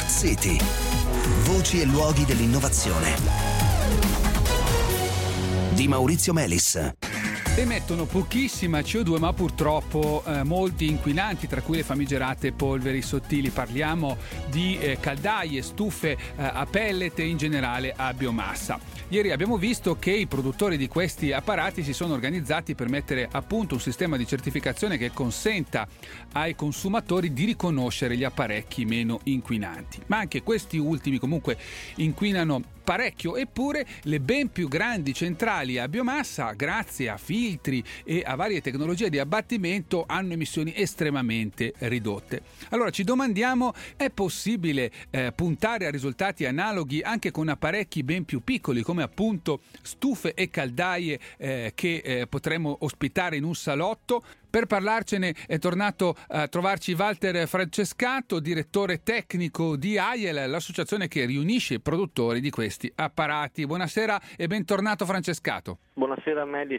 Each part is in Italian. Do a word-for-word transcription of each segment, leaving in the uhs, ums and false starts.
Smart City. Voci e luoghi dell'innovazione. Di Maurizio Melis. Emettono pochissima C O due, ma purtroppo eh, molti inquinanti, tra cui le famigerate polveri sottili. Parliamo di eh, caldaie, stufe eh, a pellet e in generale a biomassa. Ieri abbiamo visto che i produttori di questi apparati si sono organizzati per mettere a punto un sistema di certificazione che consenta ai consumatori di riconoscere gli apparecchi meno inquinanti. Ma anche questi ultimi comunque inquinano parecchio, eppure le ben più grandi centrali a biomassa, grazie a filtri e a varie tecnologie di abbattimento, hanno emissioni estremamente ridotte. Allora ci domandiamo, è possibile eh, puntare a risultati analoghi anche con apparecchi ben più piccoli, come appunto stufe e caldaie eh, che eh, potremmo ospitare in un salotto? Per parlarcene è tornato a trovarci Walter Francescato, direttore tecnico di A I E L, l'associazione che riunisce i produttori di questi apparati. Buonasera e bentornato Francescato. Buonasera Melis.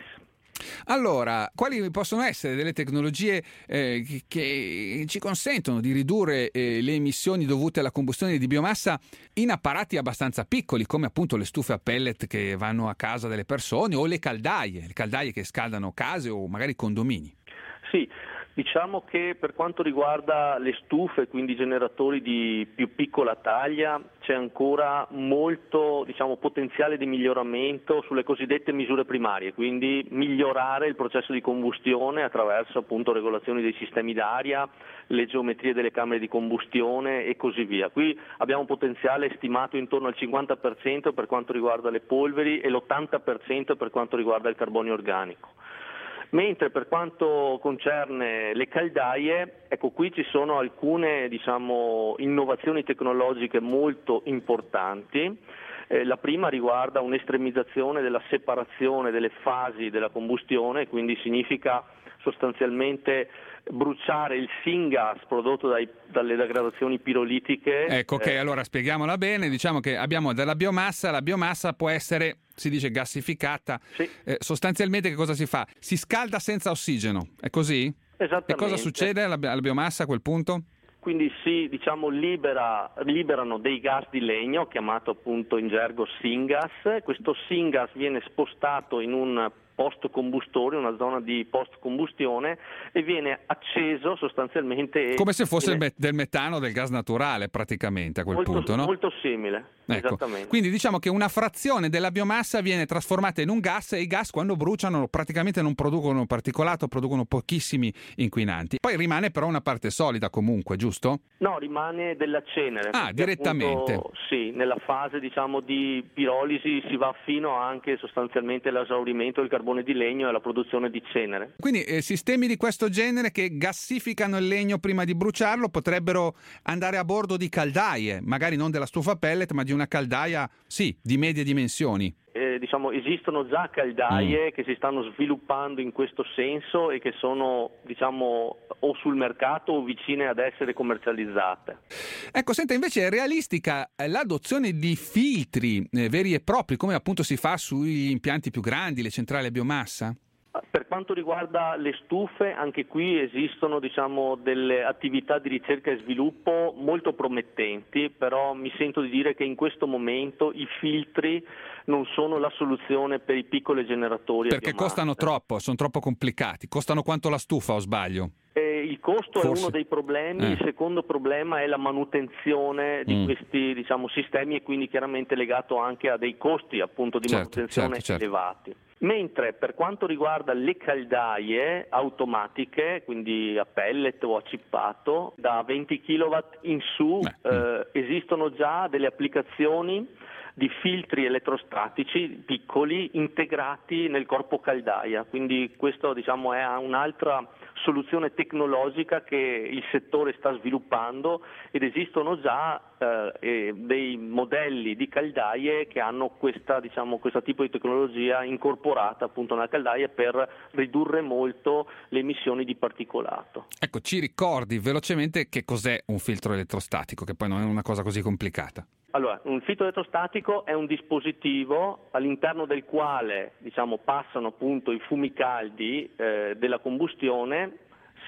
Allora, quali possono essere delle tecnologie eh, che ci consentono di ridurre eh, le emissioni dovute alla combustione di biomassa in apparati abbastanza piccoli, come appunto le stufe a pellet che vanno a casa delle persone o le caldaie, le caldaie che scaldano case o magari condomini? Sì, diciamo che per quanto riguarda le stufe, quindi generatori di più piccola taglia, c'è ancora molto, diciamo, potenziale di miglioramento sulle cosiddette misure primarie, quindi migliorare il processo di combustione attraverso appunto regolazioni dei sistemi d'aria, le geometrie delle camere di combustione e così via. Qui abbiamo un potenziale stimato intorno al cinquanta per cento per quanto riguarda le polveri e l'ottanta per cento per quanto riguarda il carbonio organico. Mentre per quanto concerne le caldaie, ecco qui ci sono alcune diciamo, innovazioni tecnologiche molto importanti. Eh, la prima riguarda un'estremizzazione della separazione delle fasi della combustione, quindi significa sostanzialmente bruciare il syngas prodotto dai, dalle degradazioni pirolitiche. Ecco, ok, eh, allora spieghiamola bene, diciamo che abbiamo della biomassa, la biomassa può essere, si dice gassificata, sì. eh, sostanzialmente che cosa si fa? Si scalda senza ossigeno, è così? Esattamente. E cosa succede alla, alla biomassa a quel punto? Quindi si diciamo, libera, liberano dei gas di legno, chiamato appunto in gergo syngas. Questo syngas viene spostato in un post combustorio, una zona di post combustione, e viene acceso sostanzialmente. Come se fosse viene... del metano, del gas naturale praticamente a quel molto, punto, no? Molto simile, ecco. Esattamente. Quindi diciamo che una frazione della biomassa viene trasformata in un gas e i gas quando bruciano praticamente non producono particolato, producono pochissimi inquinanti. Poi rimane però una parte solida comunque, giusto? No, rimane della cenere. Ah, direttamente. Appunto, sì, nella fase diciamo di pirolisi si va fino anche sostanzialmente all'esaurimento del carbonio di legno e alla produzione di cenere. Quindi eh, sistemi di questo genere che gassificano il legno prima di bruciarlo potrebbero andare a bordo di caldaie, magari non della stufa pellet, ma di una caldaia, sì, di medie dimensioni. Eh, diciamo, esistono già caldaie mm. che si stanno sviluppando in questo senso e che sono diciamo o sul mercato o vicine ad essere commercializzate. Ecco, senta, invece è realistica l'adozione di filtri eh, veri e propri, come appunto si fa sugli impianti più grandi, le centrali a biomassa? Per quanto riguarda le stufe, anche qui esistono diciamo, delle attività di ricerca e sviluppo molto promettenti, però mi sento di dire che in questo momento i filtri non sono la soluzione per i piccoli generatori. Perché costano troppo, sono troppo complicati. Costano quanto la stufa, o sbaglio? Eh, il costo Forse. è uno dei problemi, eh. Il secondo problema è la manutenzione di mm. questi diciamo, sistemi e quindi chiaramente legato anche a dei costi appunto di certo, manutenzione certo, certo. elevati. Mentre per quanto riguarda le caldaie automatiche, quindi a pellet o a cippato, da venti chilowatt in su eh, esistono già delle applicazioni di filtri elettrostatici piccoli integrati nel corpo caldaia, quindi questo diciamo è un'altra soluzione tecnologica che il settore sta sviluppando ed esistono già eh, dei modelli di caldaie che hanno questa diciamo questo tipo di tecnologia incorporata appunto nella caldaia per ridurre molto le emissioni di particolato. Ecco, ci ricordi velocemente che cos'è un filtro elettrostatico, che poi non è una cosa così complicata? Allora, un filtro elettrostatico è un dispositivo all'interno del quale diciamo, passano appunto i fumi caldi eh, della combustione,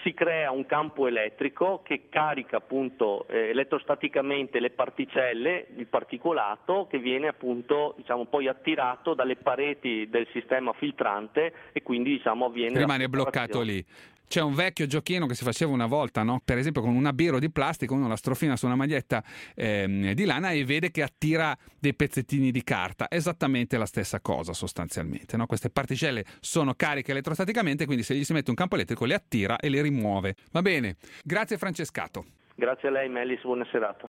si crea un campo elettrico che carica appunto eh, elettrostaticamente le particelle, il particolato, che viene appunto diciamo poi attirato dalle pareti del sistema filtrante e quindi diciamo avviene rimane bloccato lì. C'è un vecchio giochino che si faceva una volta, no? Per esempio con un abbiro di plastica, uno la strofina su una maglietta ehm, di lana e vede che attira dei pezzettini di carta. Esattamente la stessa cosa sostanzialmente, no? Queste particelle sono cariche elettrostaticamente, quindi se gli si mette un campo elettrico le attira e le rimuove. Va bene, grazie Francescato. Grazie a lei Melis, buona serata.